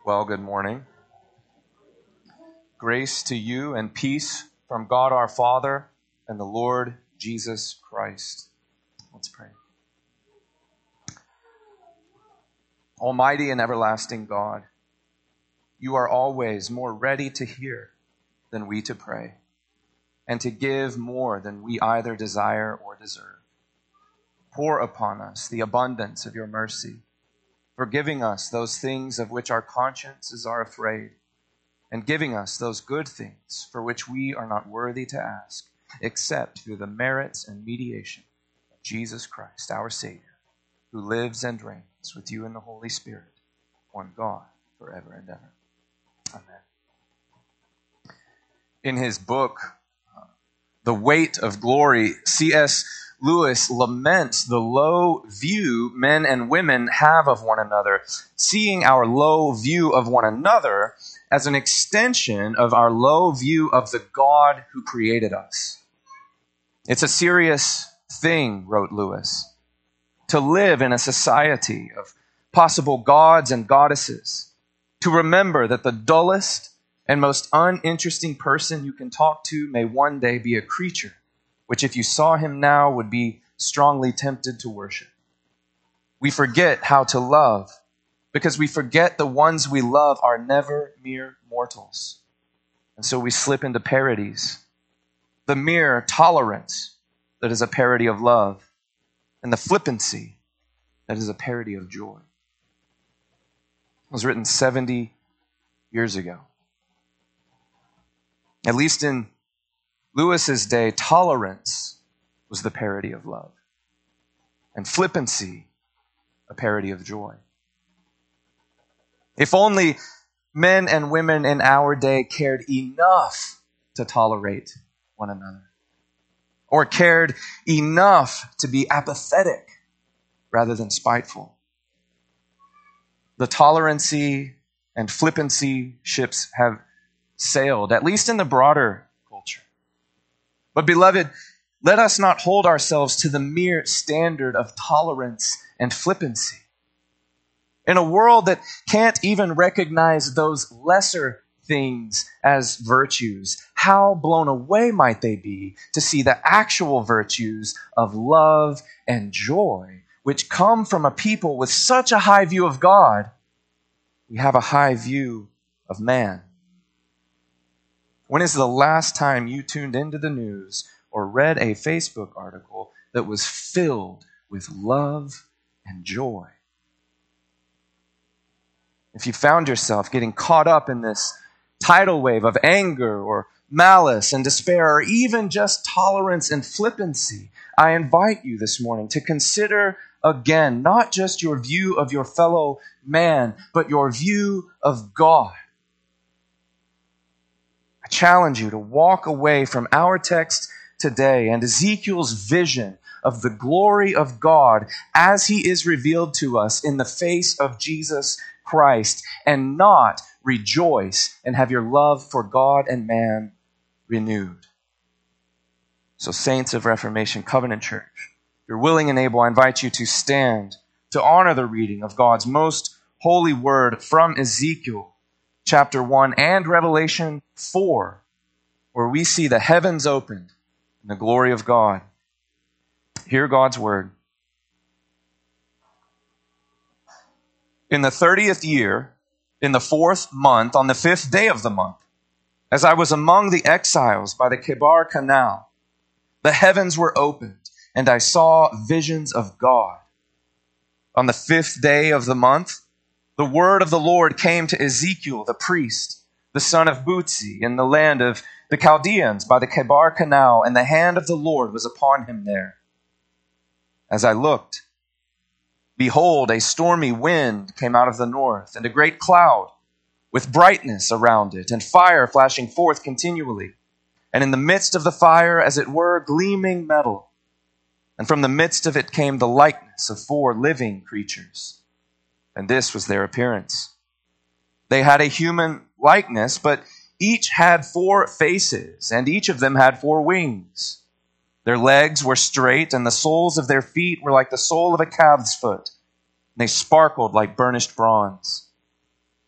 Well, good morning. Grace to you and peace from God our Father and the Lord Jesus Christ. Let's pray. Almighty and everlasting God, you are always more ready to hear than we to pray, and to give more than we either desire or deserve. Pour upon us the abundance of your mercy, forgiving us those things of which our consciences are afraid, and giving us those good things for which we are not worthy to ask, except through the merits and mediation of Jesus Christ, our Savior, who lives and reigns with you in the Holy Spirit, one God, forever and ever. Amen. In his book, The Weight of Glory, C.S. Lewis laments the low view men and women have of one another, seeing our low view of one another as an extension of our low view of the God who created us. It's a serious thing, wrote Lewis, to live in a society of possible gods and goddesses, to remember that the dullest and most uninteresting person you can talk to may one day be a creature, which if you saw him now would be strongly tempted to worship. We forget how to love because we forget the ones we love are never mere mortals. And so we slip into parodies. The mere tolerance that is a parody of love, and the flippancy that is a parody of joy. It was written 70 years ago. At least in Lewis's day, tolerance was the parody of love, and flippancy a parody of joy. If only men and women in our day cared enough to tolerate one another, or cared enough to be apathetic rather than spiteful. The tolerancy and flippancy ships have sailed, at least in the broader culture. But beloved, let us not hold ourselves to the mere standard of tolerance and flippancy. In a world that can't even recognize those lesser things as virtues, how blown away might they be to see the actual virtues of love and joy, which come from a people with such a high view of God, we have a high view of man. When is the last time you tuned into the news or read a Facebook article that was filled with love and joy? If you found yourself getting caught up in this tidal wave of anger or malice and despair, or even just tolerance and flippancy, I invite you this morning to consider again not just your view of your fellow man, but your view of God. I challenge you to walk away from our text today and Ezekiel's vision of the glory of God as he is revealed to us in the face of Jesus Christ, and not rejoice and have your love for God and man renewed. So, saints of Reformation Covenant Church, if you're willing and able, I invite you to stand to honor the reading of God's most holy word from Ezekiel chapter 1 and Revelation 4, where we see the heavens opened and the glory of God. Hear God's word. In the 30th year, in the 4th month, on the 5th day of the month, as I was among the exiles by the Kebar Canal, the heavens were opened, and I saw visions of God. On the 5th day of the month, the word of the Lord came to Ezekiel, the priest, the son of Buzi, in the land of the Chaldeans by the Kebar Canal, and the hand of the Lord was upon him there. As I looked, behold, a stormy wind came out of the north, and a great cloud with brightness around it, and fire flashing forth continually. And in the midst of the fire, as it were, gleaming metal. And from the midst of it came the likeness of 4 living creatures. And this was their appearance. They had a human likeness, but each had 4 faces, and each of them had 4 wings. Their legs were straight, and the soles of their feet were like the sole of a calf's foot. And they sparkled like burnished bronze.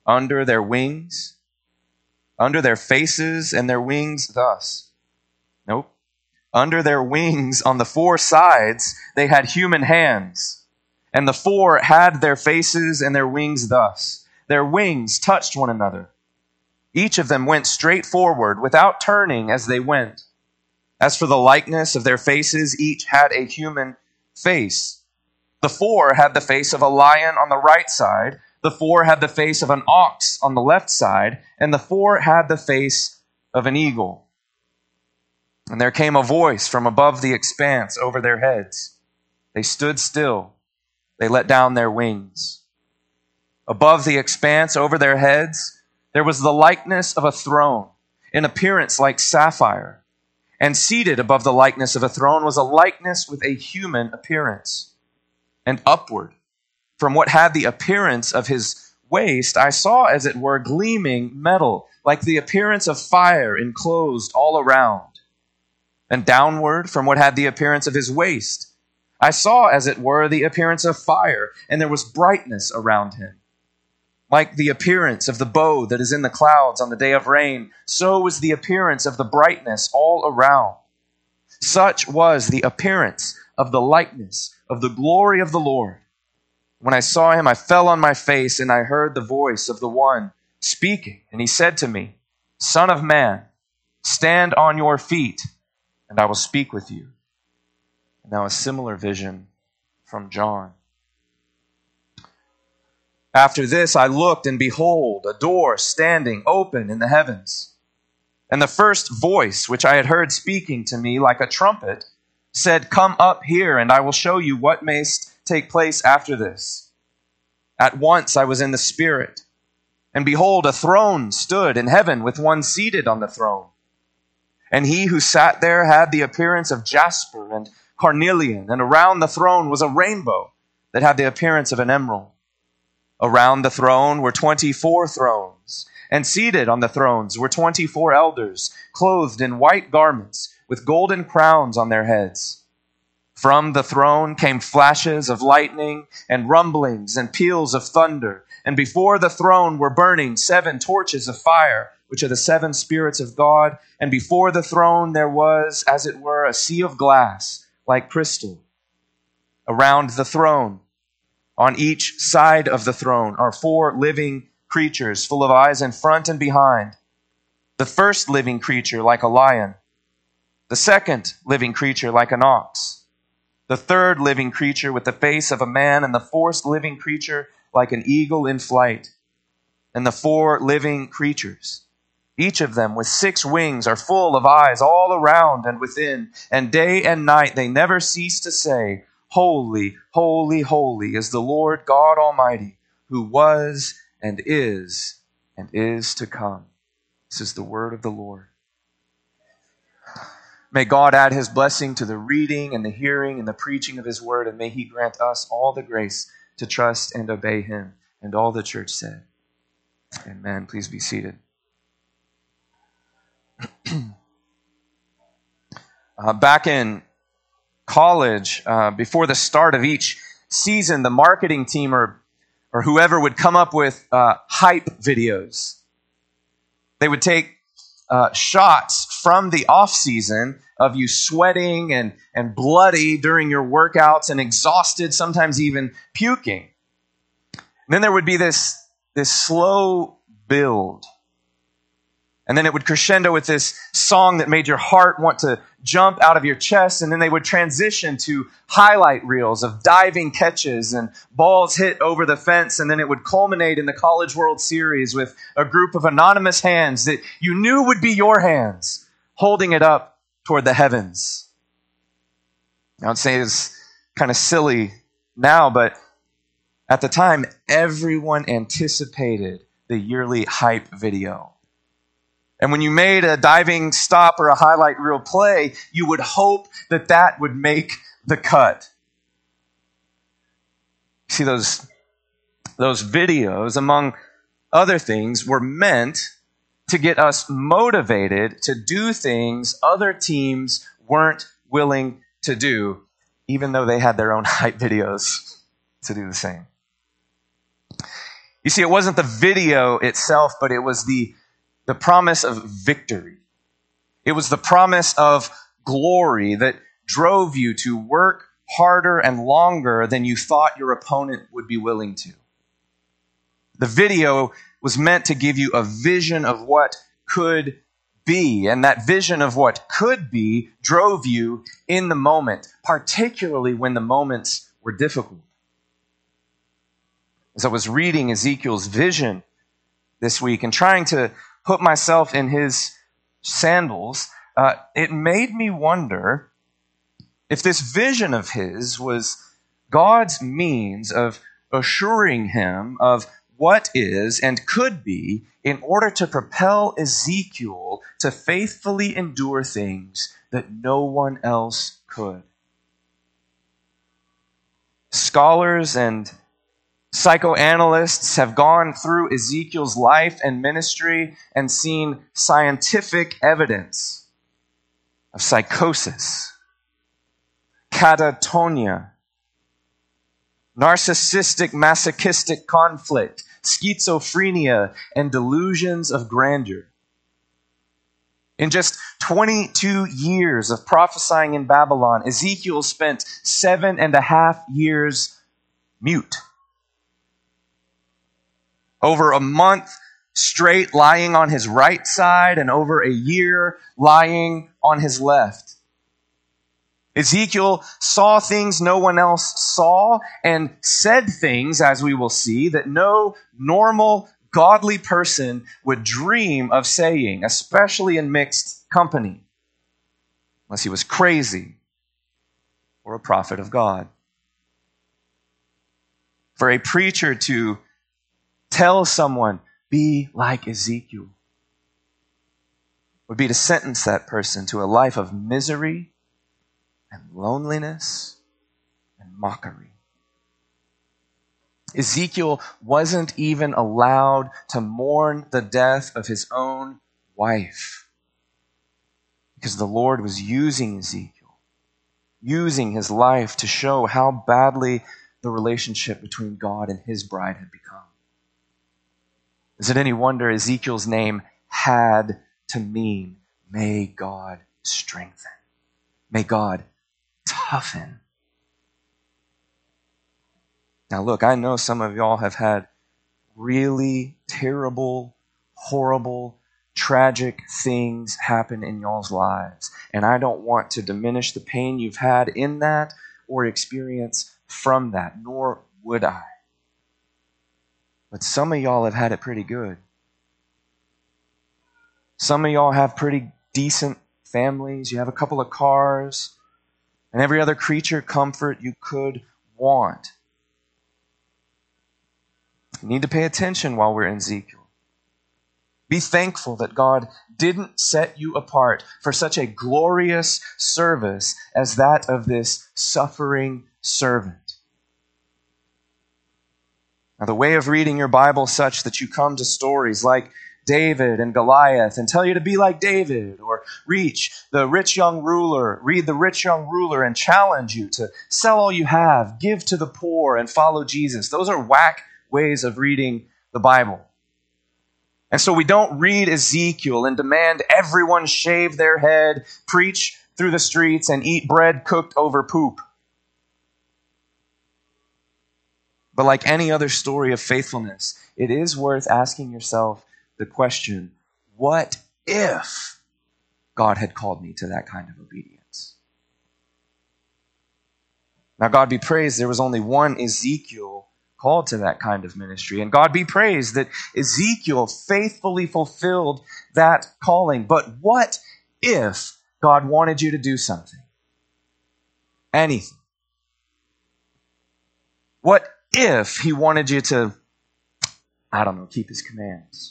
under their wings, under their faces and their wings thus. Nope. Under their wings on the four sides, they had human hands, and the four had their faces and their wings thus. Their wings touched one another. Each of them went straight forward without turning as they went. As for the likeness of their faces, each had a human face. The four had the face of a lion on the right side, the four had the face of an ox on the left side, and the four had the face of an eagle. And there came a voice from above the expanse over their heads. They stood still. They let down their wings. Above the expanse over their heads, there was the likeness of a throne, in appearance like sapphire. And seated above the likeness of a throne was a likeness with a human appearance. And upward, from what had the appearance of his waist, I saw as it were gleaming metal, like the appearance of fire enclosed all around. And downward, from what had the appearance of his waist, I saw as it were the appearance of fire, and there was brightness around him. Like the appearance of the bow that is in the clouds on the day of rain, so was the appearance of the brightness all around. Such was the appearance of the likeness of the glory of the Lord. When I saw him, I fell on my face, and I heard the voice of the one speaking. And he said to me, Son of man, stand on your feet, and I will speak with you. And now a similar vision from John. After this I looked, and behold, a door standing open in the heavens. And the first voice which I had heard speaking to me like a trumpet said, Come up here, and I will show you what may take place after this. At once I was in the Spirit, and behold, a throne stood in heaven with one seated on the throne. And he who sat there had the appearance of jasper and carnelian, and around the throne was a rainbow that had the appearance of an emerald. Around the throne were 24 thrones, and seated on the thrones were 24 elders, clothed in white garments, with golden crowns on their heads. From the throne came flashes of lightning, and rumblings, and peals of thunder. And before the throne were burning 7 torches of fire, which are the 7 spirits of God. And before the throne there was, as it were, a sea of glass, like crystal. Around the throne, on each side of the throne, are 4 living creatures, full of eyes in front and behind. The first living creature like a lion, the second living creature like an ox, the third living creature with the face of a man, and the fourth living creature like an eagle in flight. And the 4 living creatures, each of them with 6 wings, are full of eyes all around and within, and day and night they never cease to say, Holy, holy, holy is the Lord God Almighty, who was and is to come. This is the word of the Lord. May God add his blessing to the reading and the hearing and the preaching of his word, and may he grant us all the grace to trust and obey him. And all the church said, Amen. Please be seated. Back in college, before the start of each season, the marketing team or whoever would come up with hype videos. They would take shots from the off season of you sweating and bloody during your workouts and exhausted, sometimes even puking. And then there would be this slow build. And then it would crescendo with this song that made your heart want to jump out of your chest. And then they would transition to highlight reels of diving catches and balls hit over the fence. And then it would culminate in the College World Series with a group of anonymous hands that you knew would be your hands, holding it up toward the heavens. I would say it's kind of silly now, but at the time, everyone anticipated the yearly hype video. And when you made a diving stop or a highlight reel play, you would hope that would make the cut. See, those videos, among other things, were meant to get us motivated to do things other teams weren't willing to do, even though they had their own hype videos to do the same. You see, it wasn't the video itself, but it was the promise of victory. It was the promise of glory that drove you to work harder and longer than you thought your opponent would be willing to. The video was meant to give you a vision of what could be, and that vision of what could be drove you in the moment, particularly when the moments were difficult. As I was reading Ezekiel's vision this week and trying to put myself in his sandals, it made me wonder if this vision of his was God's means of assuring him of what is and could be in order to propel Ezekiel to faithfully endure things that no one else could. Scholars and psychoanalysts have gone through Ezekiel's life and ministry and seen scientific evidence of psychosis, catatonia, narcissistic masochistic conflict, schizophrenia, and delusions of grandeur. In just 22 years of prophesying in Babylon, Ezekiel spent 7.5 years mute. Over a month straight lying on his right side and over a year lying on his left. Ezekiel saw things no one else saw and said things, as we will see, that no normal, godly person would dream of saying, especially in mixed company, unless he was crazy or a prophet of God. For a preacher to tell someone, be like Ezekiel, would be to sentence that person to a life of misery and loneliness and mockery. Ezekiel wasn't even allowed to mourn the death of his own wife because the Lord was using Ezekiel, using his life to show how badly the relationship between God and his bride had become. Is it any wonder Ezekiel's name had to mean, may God strengthen, may God toughen. Now look, I know some of y'all have had really terrible, horrible, tragic things happen in y'all's lives. And I don't want to diminish the pain you've had in that or experience from that, nor would I. But some of y'all have had it pretty good. Some of y'all have pretty decent families. You have a couple of cars and every other creature comfort you could want. You need to pay attention while we're in Ezekiel. Be thankful that God didn't set you apart for such a glorious service as that of this suffering servant. Now, the way of reading your Bible such that you come to stories like David and Goliath and tell you to be like David, or read the rich young ruler and challenge you to sell all you have, give to the poor, and follow Jesus. Those are whack ways of reading the Bible. And so we don't read Ezekiel and demand everyone shave their head, preach through the streets, and eat bread cooked over poop. But like any other story of faithfulness, it is worth asking yourself the question, what if God had called me to that kind of obedience? Now, God be praised, there was only one Ezekiel called to that kind of ministry. And God be praised that Ezekiel faithfully fulfilled that calling. But what if God wanted you to do something? Anything. What if he wanted you to, keep his commands?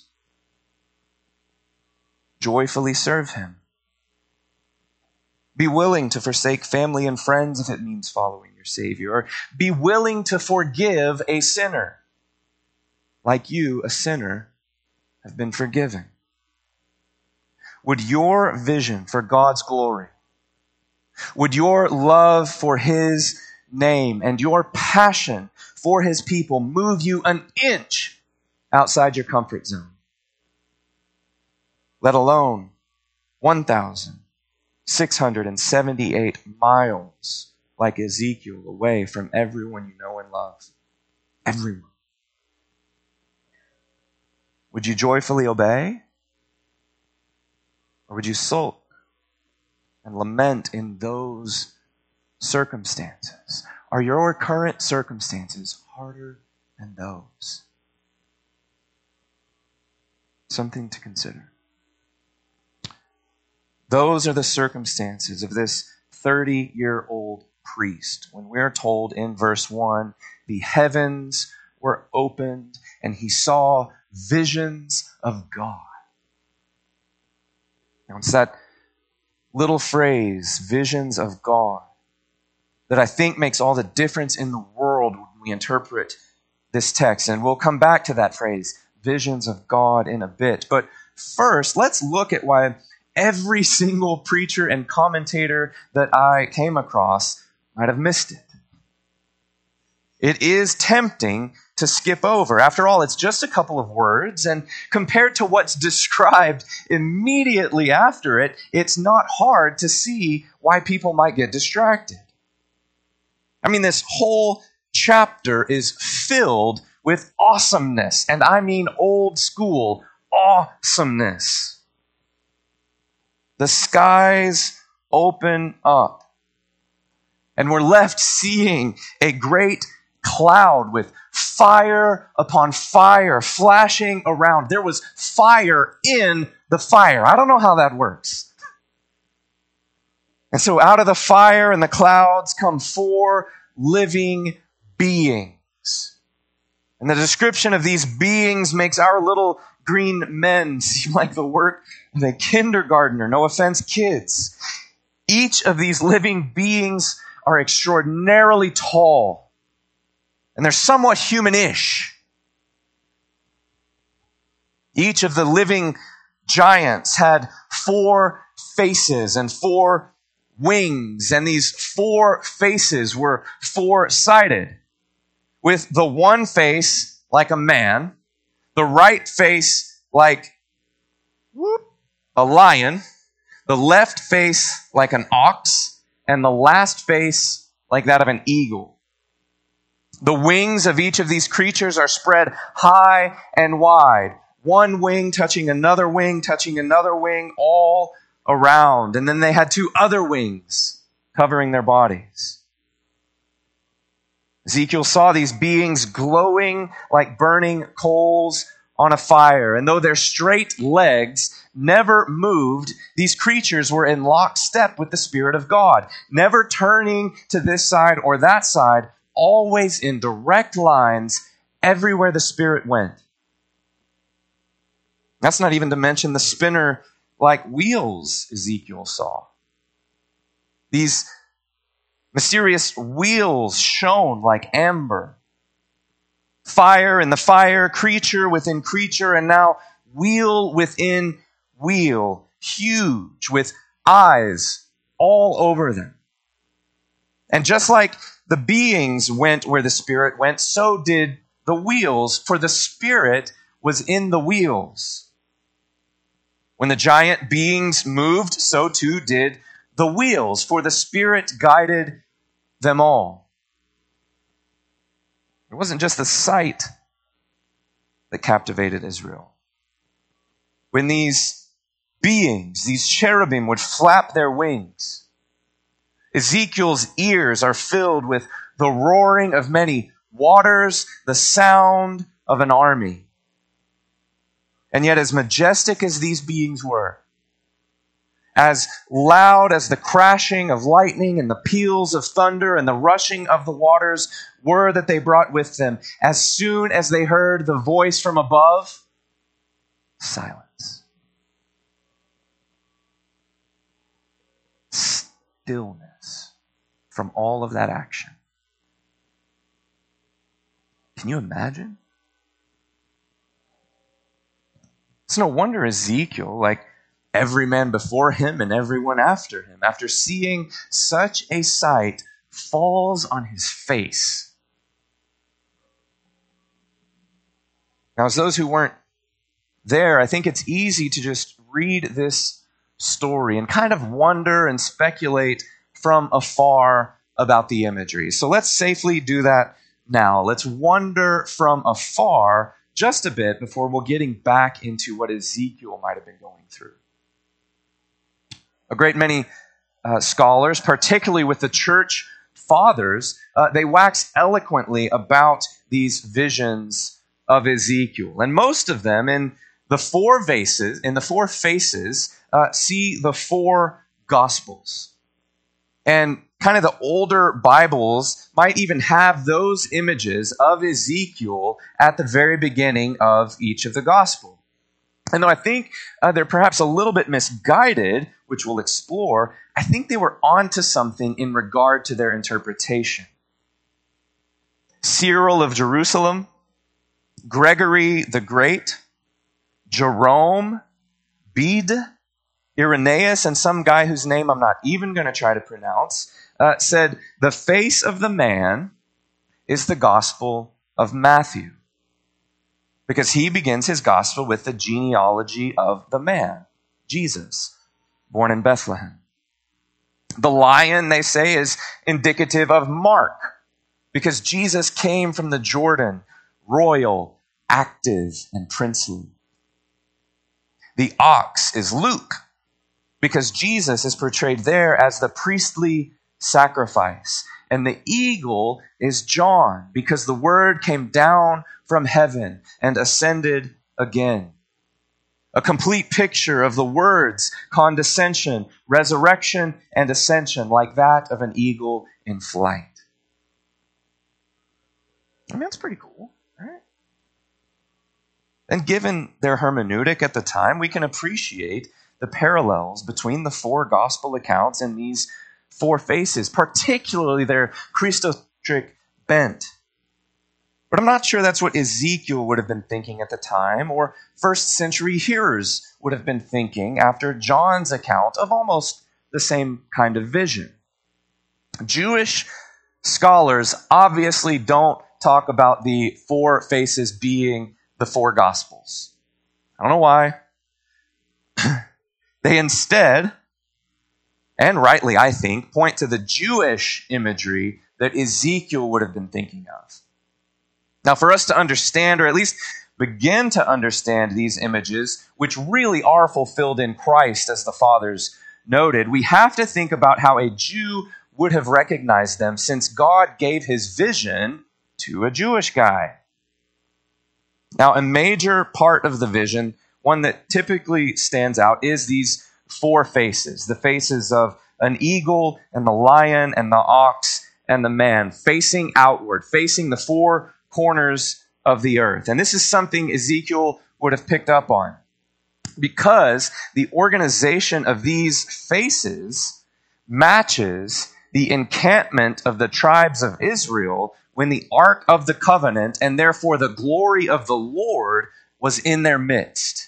Joyfully serve him. Be willing to forsake family and friends if it means following your Savior. Or be willing to forgive a sinner, like you, a sinner, have been forgiven. Would your vision for God's glory, would your love for his name and your passion for his people move you an inch outside your comfort zone, let alone 1,678 miles like Ezekiel away from everyone you know and love. Everyone. Would you joyfully obey? Or would you sulk and lament in those circumstances? Are your current circumstances harder than those? Something to consider. Those are the circumstances of this 30-year-old priest. When we're told in verse 1, the heavens were opened and he saw visions of God. Now it's that little phrase, visions of God, that I think makes all the difference in the world when we interpret this text. And we'll come back to that phrase, visions of God, in a bit. But first, let's look at why every single preacher and commentator that I came across might have missed it. It is tempting to skip over. After all, it's just a couple of words, and compared to what's described immediately after it, it's not hard to see why people might get distracted. I mean, this whole chapter is filled with awesomeness, and I mean old school awesomeness. The skies open up, and we're left seeing a great cloud with fire upon fire flashing around. There was fire in the fire. I don't know how that works. And so out of the fire and the clouds come 4 living beings. And the description of these beings makes our little green men seem like the work of a kindergartner. No offense, kids. Each of these living beings are extraordinarily tall. And they're somewhat human-ish. Each of the living giants had 4 faces and 4 wings. And these 4 faces were 4-sided. With the one face like a man, the right face like a lion, the left face like an ox, and the last face like that of an eagle. The wings of each of these creatures are spread high and wide. One wing touching another wing, all around. And then they had 2 other wings covering their bodies. Ezekiel saw these beings glowing like burning coals on a fire. And though their straight legs never moved, these creatures were in lockstep with the Spirit of God, never turning to this side or that side, always in direct lines everywhere the Spirit went. That's not even to mention the spinner-like wheels Ezekiel saw. These mysterious wheels shone like amber. Fire in the fire, creature within creature, and now wheel within wheel, huge, with eyes all over them. And just like the beings went where the Spirit went, so did the wheels, for the Spirit was in the wheels. When the giant beings moved, so too did the wheels, for the Spirit guided them all. It wasn't just the sight that captivated Israel. When these beings, these cherubim, would flap their wings, Ezekiel's ears are filled with the roaring of many waters, the sound of an army. And yet, as majestic as these beings were, as loud as the crashing of lightning and the peals of thunder and the rushing of the waters were that they brought with them, as soon as they heard the voice from above, silence. Stillness from all of that action. Can you imagine? It's no wonder Ezekiel, like every man before him and everyone after him, after seeing such a sight, falls on his face. Now, as those who weren't there, I think it's easy to just read this story and kind of wonder and speculate from afar about the imagery. So let's safely do that now. Let's wonder from afar just a bit before we're getting back into what Ezekiel might have been going through. A great many scholars, particularly with the church fathers, they wax eloquently about these visions of Ezekiel. And most of them in the four faces, see the four Gospels. And kind of the older Bibles might even have those images of Ezekiel at the very beginning of each of the Gospel. And though I think they're perhaps a little bit misguided, which we'll explore, I think they were onto something in regard to their interpretation. Cyril of Jerusalem, Gregory the Great, Jerome, Bede, Irenaeus, and some guy whose name I'm not even going to try to pronounce, said, the face of the man is the Gospel of Matthew, because he begins his Gospel with the genealogy of the man, Jesus, born in Bethlehem. The lion, they say, is indicative of Mark, because Jesus came from the Jordan, royal, active, and princely. The ox is Luke, because Jesus is portrayed there as the priestly sacrifice. And the eagle is John, because the word came down from heaven and ascended again. A complete picture of the words, condescension, resurrection, and ascension, like that of an eagle in flight. I mean, that's pretty cool, right? And given their hermeneutic at the time, we can appreciate the parallels between the four gospel accounts and these four faces, particularly their Christocentric bent. But I'm not sure that's what Ezekiel would have been thinking at the time, or first century hearers would have been thinking after John's account of almost the same kind of vision. Jewish scholars obviously don't talk about the four faces being the four Gospels. I don't know why. They instead, and rightly I think, point to the Jewish imagery that Ezekiel would have been thinking of. Now, for us to understand, or at least begin to understand these images, which really are fulfilled in Christ, as the fathers noted, we have to think about how a Jew would have recognized them, since God gave his vision to a Jewish guy. Now, a major part of the vision, one that typically stands out, is these four faces. The faces of an eagle and the lion and the ox and the man, facing outward, facing the four corners of the earth. And this is something Ezekiel would have picked up on, because the organization of these faces matches the encampment of the tribes of Israel when the Ark of the Covenant, and therefore the glory of the Lord, was in their midst.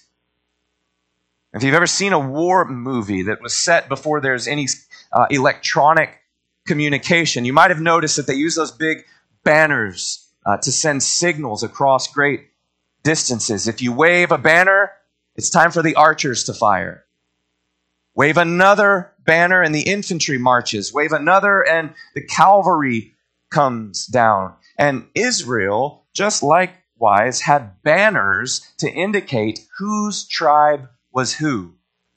If you've ever seen a war movie that was set before there's any electronic communication, you might have noticed that they use those big banners to send signals across great distances. If you wave a banner, it's time for the archers to fire. Wave another banner and the infantry marches. Wave another and the cavalry comes down. And Israel, just likewise, had banners to indicate whose tribe was who.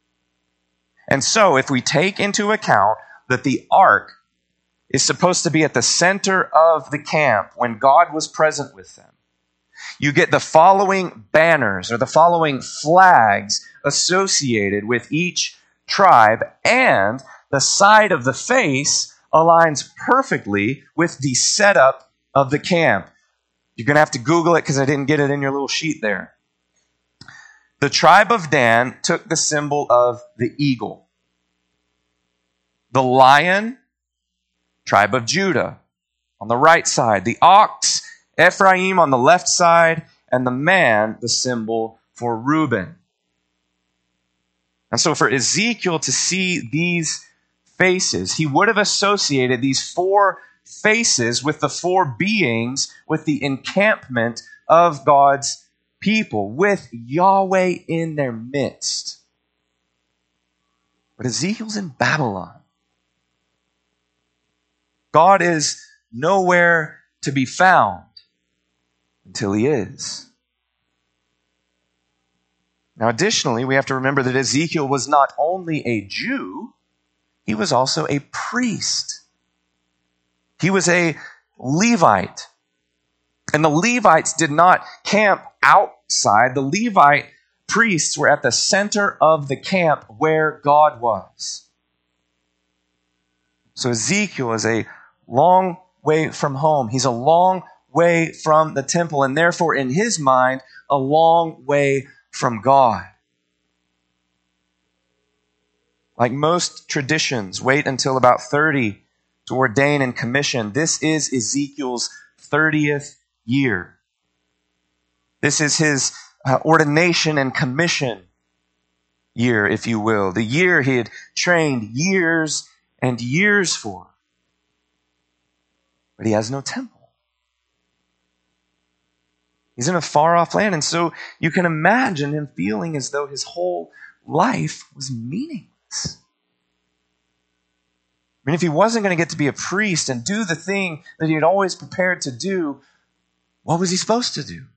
And so, if we take into account that the ark is supposed to be at the center of the camp when God was present with them, you get the following banners or the following flags associated with each tribe, and the side of the face aligns perfectly with the setup of the camp. You're going to have to Google it because I didn't get it in your little sheet there. The tribe of Dan took the symbol of the eagle. The lion, tribe of Judah, on the right side. The ox, Ephraim, on the left side. And the man, the symbol for Reuben. And so for Ezekiel to see these faces, he would have associated these four faces with the four beings, with the encampment of God's people with Yahweh in their midst. But Ezekiel's in Babylon. God is nowhere to be found until he is. Now, additionally, we have to remember that Ezekiel was not only a Jew, he was also a priest. He was a Levite. And the Levites did not camp outside. The Levite priests were at the center of the camp where God was. So Ezekiel is a long way from home. He's a long way from the temple, and therefore, in his mind, a long way from God. Like most traditions, wait until about 30 to ordain and commission. This is Ezekiel's 30th year. This is his ordination and commission year, if you will. The year he had trained years and years for. But he has no temple. He's in a far-off land, and so you can imagine him feeling as though his whole life was meaningless. I mean, if he wasn't going to get to be a priest and do the thing that he had always prepared to do, what was he supposed to do?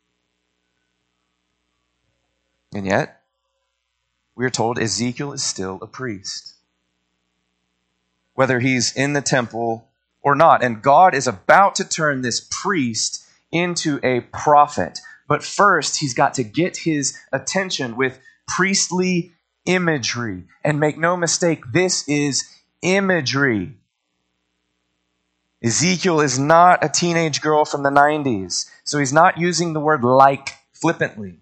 And yet, we are told Ezekiel is still a priest, whether he's in the temple or not. And God is about to turn this priest into a prophet. But first, he's got to get his attention with priestly imagery. And make no mistake, this is imagery. Ezekiel is not a teenage girl from the 90s, so he's not using the word like flippantly.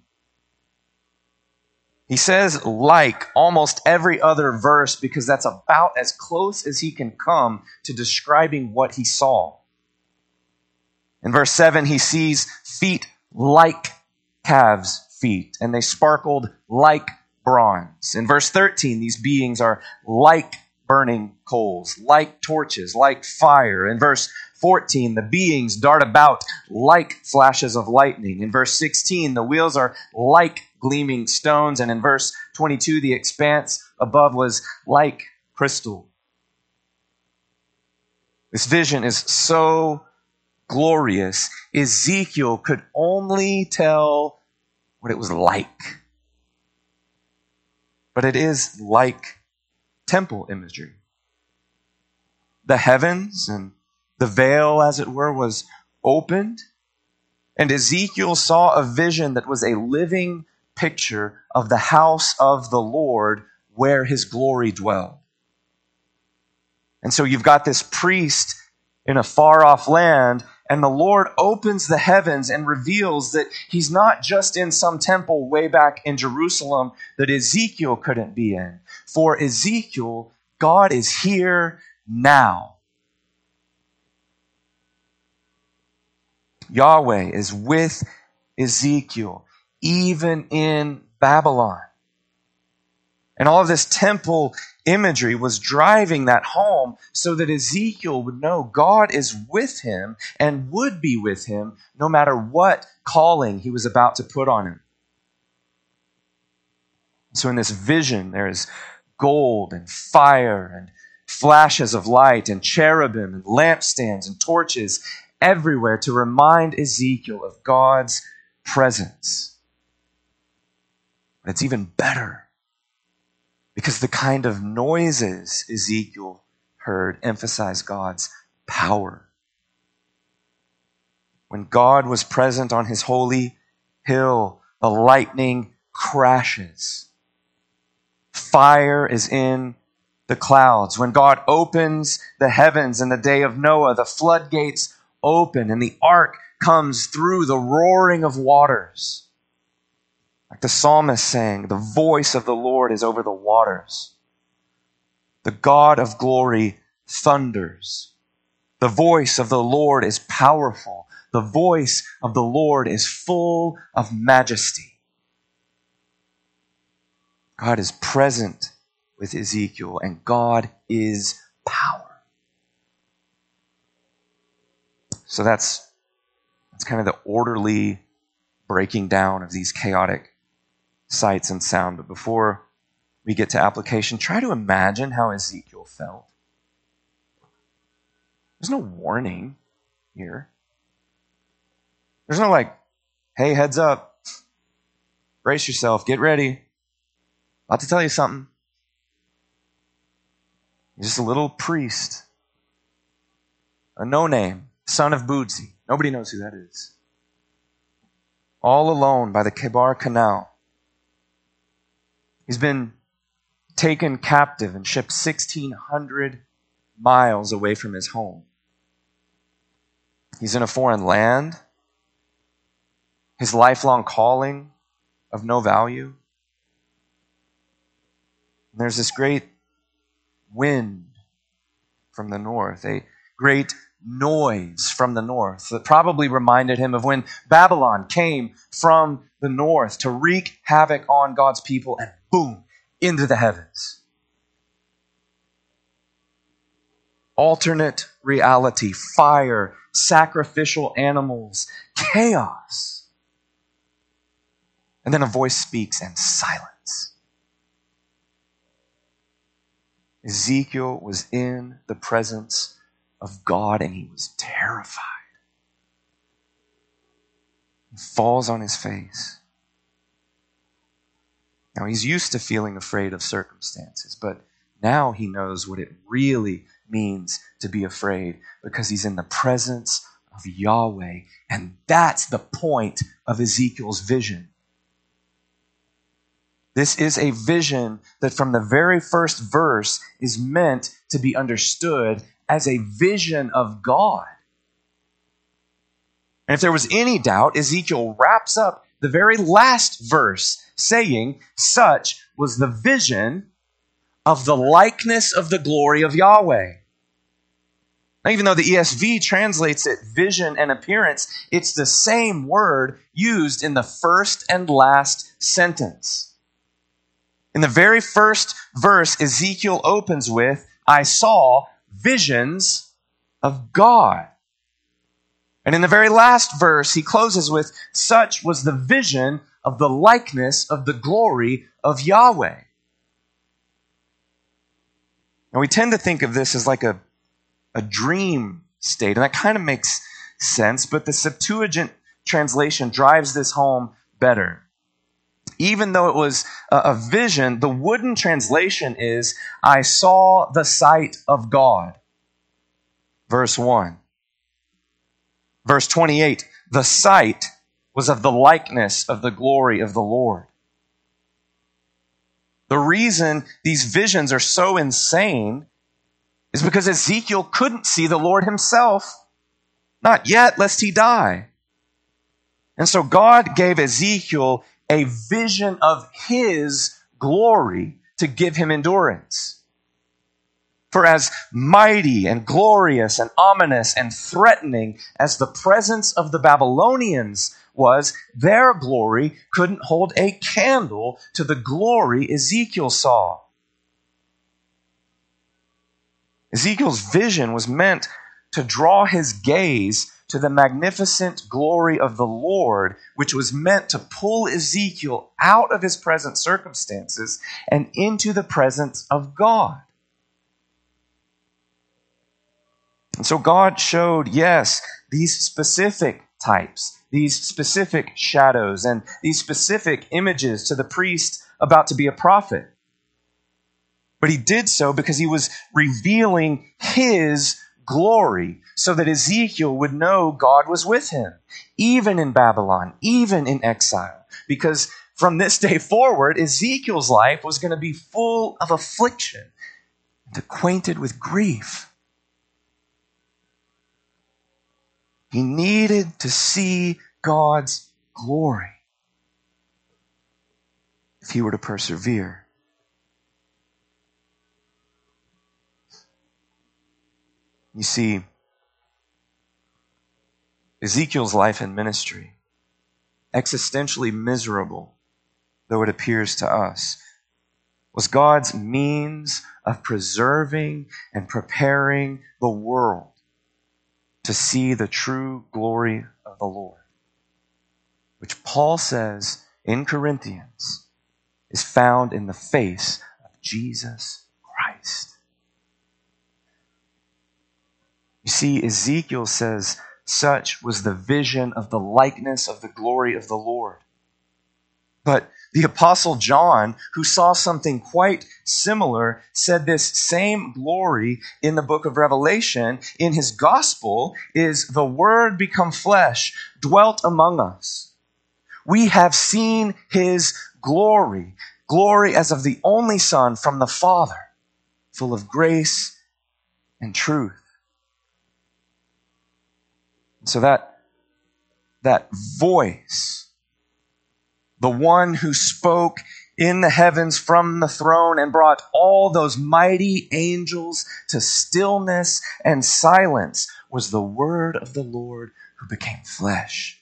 He says like almost every other verse because that's about as close as he can come to describing what he saw. In verse 7, he sees feet like calves' feet, and they sparkled like bronze. In verse 13, these beings are like burning coals, like torches, like fire. In verse 14, the beings dart about like flashes of lightning. In verse 16, the wheels are like gleaming stones. And in verse 22, the expanse above was like crystal. This vision is so glorious, Ezekiel could only tell what it was like. But it is like temple imagery. The heavens and the veil, as it were, was opened, and Ezekiel saw a vision that was a living picture of the house of the Lord where his glory dwelled. And so you've got this priest in a far-off land, and the Lord opens the heavens and reveals that he's not just in some temple way back in Jerusalem that Ezekiel couldn't be in. For Ezekiel, God is here now. Yahweh is with Ezekiel, even in Babylon. And all of this temple imagery was driving that home so that Ezekiel would know God is with him and would be with him no matter what calling he was about to put on him. So in this vision, there is gold and fire and flashes of light and cherubim and lampstands and torches everywhere to remind Ezekiel of God's presence. But it's even better, because the kind of noises Ezekiel heard emphasize God's power. When God was present on his holy hill, the lightning crashes. Fire is in the clouds. When God opens the heavens in the day of Noah, the floodgates open and the ark comes through the roaring of waters. Like the psalmist sang, the voice of the Lord is over the waters. The God of glory thunders. The voice of the Lord is powerful. The voice of the Lord is full of majesty. God is present with Ezekiel, and God is power. So that's kind of the orderly breaking down of these chaotic sights and sound. But before we get to application, try to imagine how Ezekiel felt. There's no warning here. There's no like, hey, heads up, brace yourself, get ready. About to tell you something. He's just a little priest, a no-name, son of Boodsy. Nobody knows who that is. All alone by the Kebar Canal. He's been taken captive and shipped 1,600 miles away from his home. He's in a foreign land. His lifelong calling of no value. And there's this great wind from the north, a great noise from the north that probably reminded him of when Babylon came from the north to wreak havoc on God's people, and boom, into the heavens. Alternate reality, fire, sacrificial animals, chaos. And then a voice speaks and silence. Ezekiel was in the presence of God and he was terrified. He falls on his face. Now he's used to feeling afraid of circumstances, but now he knows what it really means to be afraid because he's in the presence of Yahweh. And that's the point of Ezekiel's vision. This is a vision that from the very first verse is meant to be understood as a vision of God. And if there was any doubt, Ezekiel wraps up the very last verse saying, such was the vision of the likeness of the glory of Yahweh. Now, even though the ESV translates it vision and appearance, it's the same word used in the first and last sentence. In the very first verse, Ezekiel opens with, I saw visions of God. And in the very last verse, he closes with, such was the vision of the likeness of the glory of Yahweh. Now, we tend to think of this as like a dream state, and that kind of makes sense, but the Septuagint translation drives this home better. Even though it was a vision, the wooden translation is, I saw the sight of God. Verse 1. Verse 28, the sight was of the likeness of the glory of the Lord. The reason these visions are so insane is because Ezekiel couldn't see the Lord himself. Not yet, lest he die. And so God gave Ezekiel a vision of his glory to give him endurance. For as mighty and glorious and ominous and threatening as the presence of the Babylonians was, their glory couldn't hold a candle to the glory Ezekiel saw. Ezekiel's vision was meant to draw his gaze to the magnificent glory of the Lord, which was meant to pull Ezekiel out of his present circumstances and into the presence of God. And so God showed, yes, these specific types, these specific shadows, and these specific images to the priest about to be a prophet. But he did so because he was revealing his glory so that Ezekiel would know God was with him, even in Babylon, even in exile. Because from this day forward, Ezekiel's life was going to be full of affliction and acquainted with grief. He needed to see God's glory if he were to persevere. You see, Ezekiel's life and ministry, existentially miserable though it appears to us, was God's means of preserving and preparing the world to see the true glory of the Lord, which Paul says in Corinthians is found in the face of Jesus Christ. You see, Ezekiel says, such was the vision of the likeness of the glory of the Lord. But the Apostle John, who saw something quite similar, said this same glory in the book of Revelation, in his gospel, is the Word become flesh, dwelt among us. We have seen his glory, glory as of the only Son from the Father, full of grace and truth. So that voice, the one who spoke in the heavens from the throne and brought all those mighty angels to stillness and silence, was the word of the Lord who became flesh.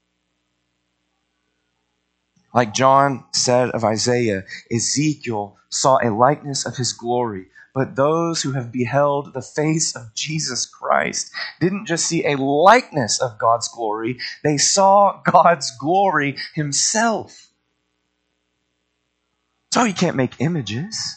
Like John said of Isaiah, Ezekiel saw a likeness of his glory. But those who have beheld the face of Jesus Christ didn't just see a likeness of God's glory, they saw God's glory himself. So you can't make images.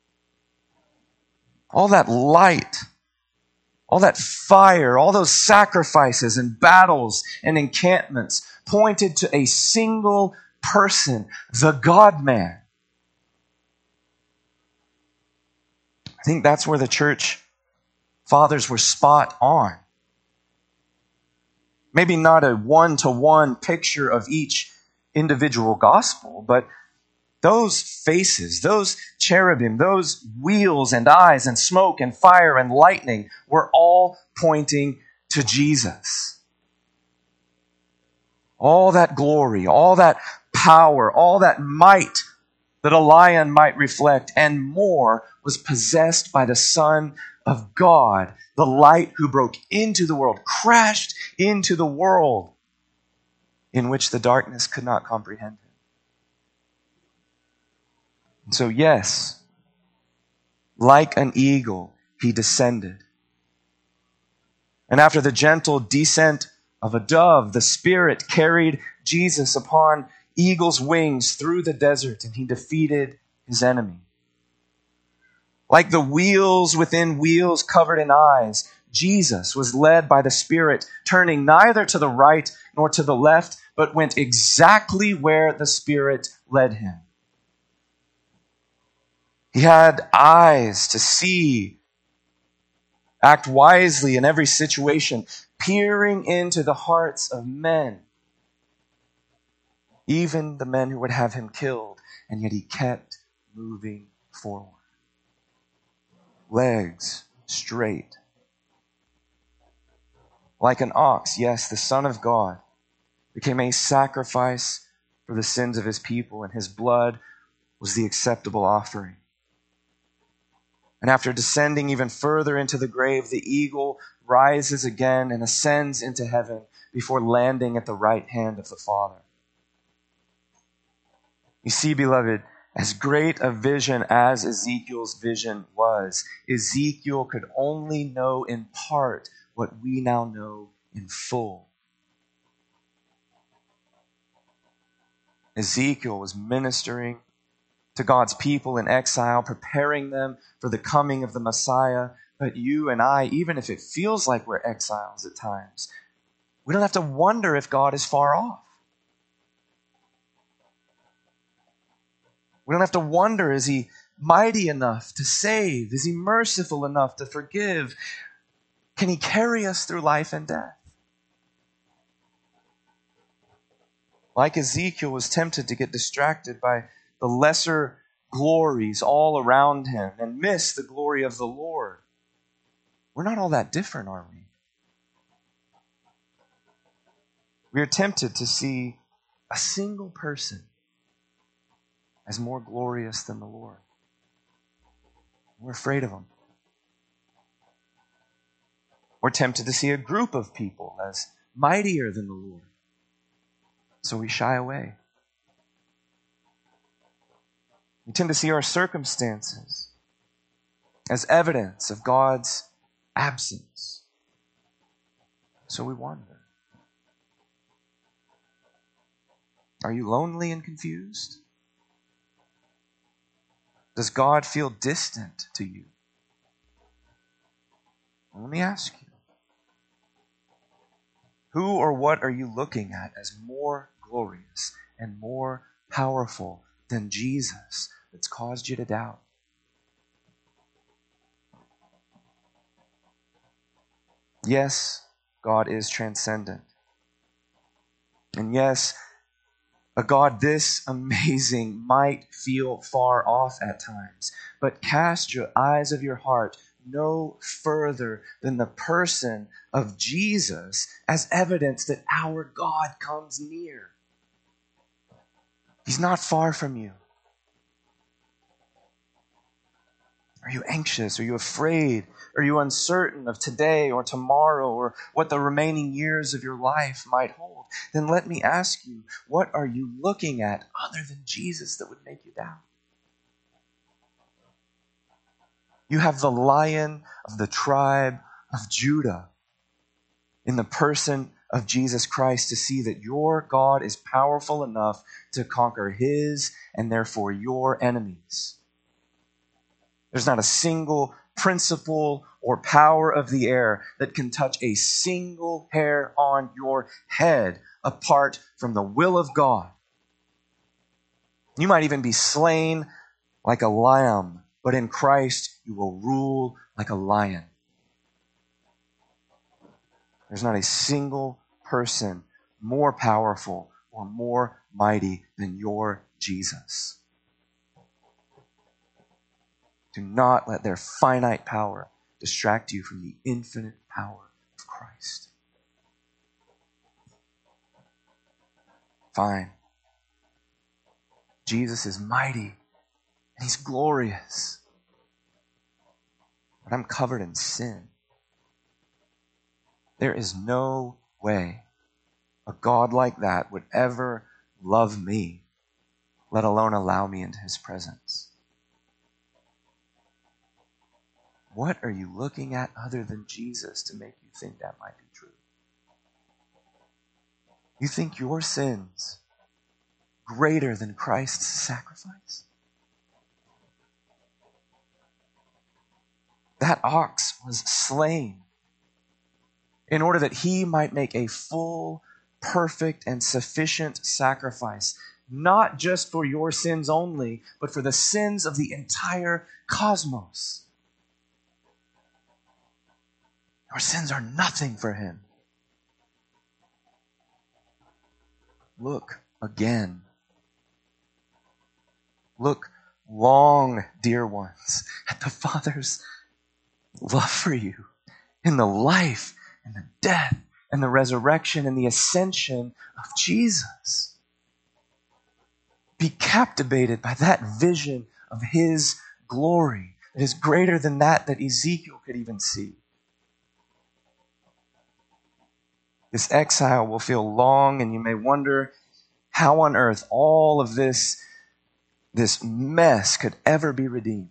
All that light, all that fire, all those sacrifices and battles and encampments pointed to a single person, the God-man. I think that's where the church fathers were spot on. Maybe not a one-to-one picture of each individual gospel, but those faces, those cherubim, those wheels and eyes and smoke and fire and lightning were all pointing to Jesus. All that glory, all that power, all that might that a lion might reflect, and more, was possessed by the Son of God, the light who broke into the world, crashed into the world in which the darkness could not comprehend him. And so, yes, like an eagle, he descended. And after the gentle descent of a dove, the Spirit carried Jesus upon eagle's wings through the desert, and he defeated his enemy. Like the wheels within wheels covered in eyes, Jesus was led by the Spirit, turning neither to the right nor to the left, but went exactly where the Spirit led him. He had eyes to see, act wisely in every situation, peering into the hearts of men, even the men who would have him killed, and yet he kept moving forward. Legs straight. Like an ox, yes, the Son of God became a sacrifice for the sins of his people, and his blood was the acceptable offering. And after descending even further into the grave, the eagle rises again and ascends into heaven before landing at the right hand of the Father. You see, beloved, as great a vision as Ezekiel's vision was, Ezekiel could only know in part what we now know in full. Ezekiel was ministering to God's people in exile, preparing them for the coming of the Messiah. But you and I, even if it feels like we're exiles at times, we don't have to wonder if God is far off. We don't have to wonder, is he mighty enough to save? Is he merciful enough to forgive? Can he carry us through life and death? Like Ezekiel was tempted to get distracted by the lesser glories all around him and miss the glory of the Lord. We're not all that different, are we? We are tempted to see a single person as more glorious than the Lord. We're afraid of him. We're tempted to see a group of people as mightier than the Lord. So we shy away. We tend to see our circumstances as evidence of God's absence. So we wonder. Are you lonely and confused? Does God feel distant to you? Let me ask you, who or what are you looking at as more glorious and more powerful than Jesus that's caused you to doubt? Yes, God is transcendent. And yes, a God this amazing might feel far off at times, but cast your eyes of your heart no further than the person of Jesus as evidence that our God comes near. He's not far from you. Are you anxious? Are you afraid? Are you uncertain of today or tomorrow or what the remaining years of your life might hold? Then let me ask you, what are you looking at other than Jesus that would make you doubt? You have the Lion of the tribe of Judah in the person of Jesus Christ to see that your God is powerful enough to conquer his and therefore your enemies. There's not a single principle or power of the air that can touch a single hair on your head apart from the will of God. You might even be slain like a lamb, but in Christ you will rule like a lion. There's not a single person more powerful or more mighty than your Jesus. Do not let their finite power distract you from the infinite power of Christ. Fine. Jesus is mighty and he's glorious. But I'm covered in sin. There is no way a God like that would ever love me, let alone allow me into his presence. What are you looking at other than Jesus to make you think that might be true? You think your sins greater than Christ's sacrifice? That ox was slain in order that he might make a full, perfect, and sufficient sacrifice, not just for your sins only, but for the sins of the entire cosmos. Our sins are nothing for him. Look again. Look long, dear ones, at the Father's love for you in the life and the death and the resurrection and the ascension of Jesus. Be captivated by that vision of his glory that is greater than that Ezekiel could even see. This exile will feel long, and you may wonder how on earth all of this mess could ever be redeemed.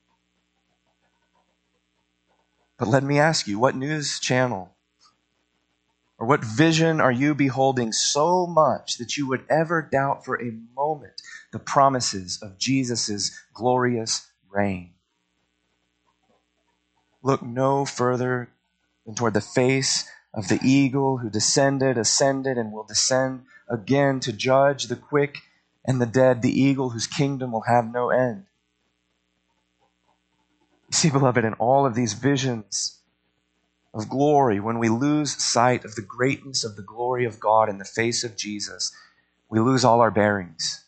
But let me ask you, what news channel or what vision are you beholding so much that you would ever doubt for a moment the promises of Jesus' glorious reign? Look no further than toward the face of the eagle who descended, ascended, and will descend again to judge the quick and the dead, the eagle whose kingdom will have no end. You see, beloved, in all of these visions of glory, when we lose sight of the greatness of the glory of God in the face of Jesus, we lose all our bearings.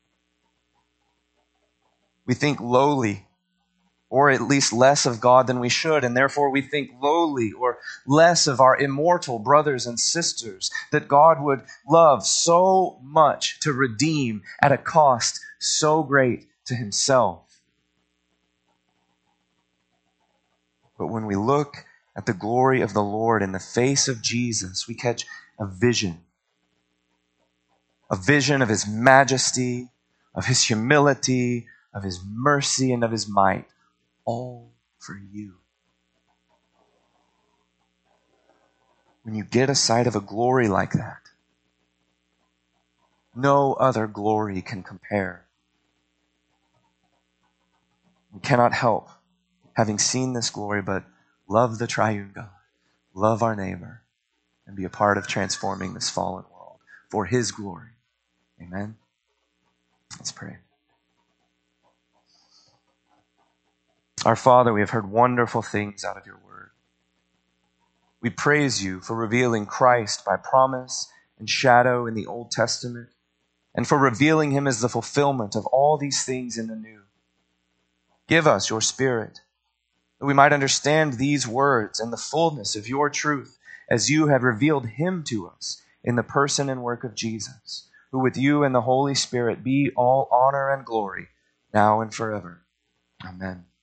We think lowly, or at least less of God than we should, and therefore we think lowly or less of our immortal brothers and sisters that God would love so much to redeem at a cost so great to himself. But when we look at the glory of the Lord in the face of Jesus, we catch a vision of his majesty, of his humility, of his mercy, and of his might, all for you. When you get a sight of a glory like that, No other glory can compare. We cannot help, having seen this glory, but love the triune God, love our neighbor, and be a part of transforming this fallen world for his glory. Amen. Let's pray. Our Father, we have heard wonderful things out of your word. We praise you for revealing Christ by promise and shadow in the Old Testament, and for revealing him as the fulfillment of all these things in the New. Give us your Spirit, that we might understand these words and the fullness of your truth as you have revealed him to us in the person and work of Jesus, who with you and the Holy Spirit be all honor and glory now and forever. Amen.